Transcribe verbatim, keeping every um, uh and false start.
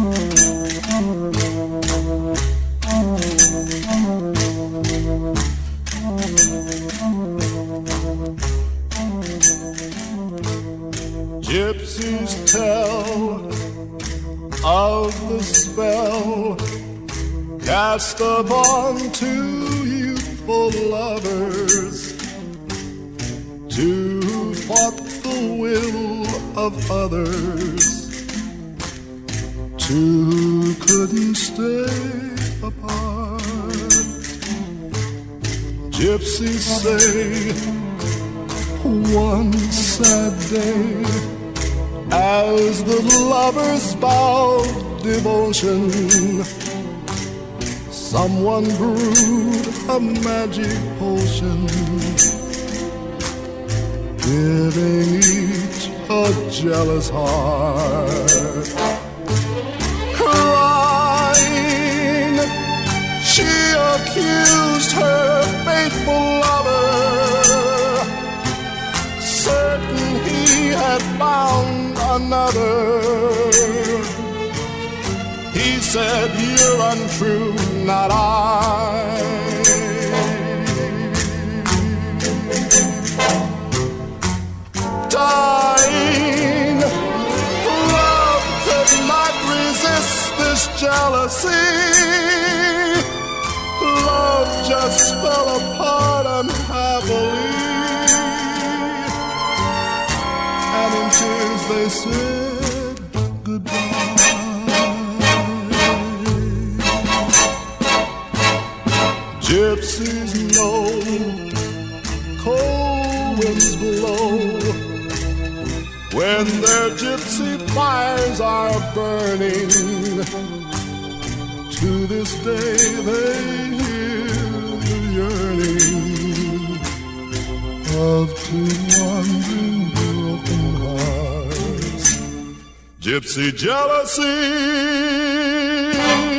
Gypsies tell of the spell cast upon two youthful lovers, two who fought the will of others, two who couldn't stay apart. Gypsies say one sad day, as the lovers vowed devotion, someone brewed a magic potion, giving each a jealous heart. Crying, she accused her faithful lover, certain he had found another. He said, "You're untrue, not I." Dying, love could not resist this jealousy. Love just fell apart unhappily, and in tears they said goodbye. Gypsies know cold winds blow when their gypsy fires are burning. To this day they hear the yearning of two wandering broken hearts. Gypsy jealousy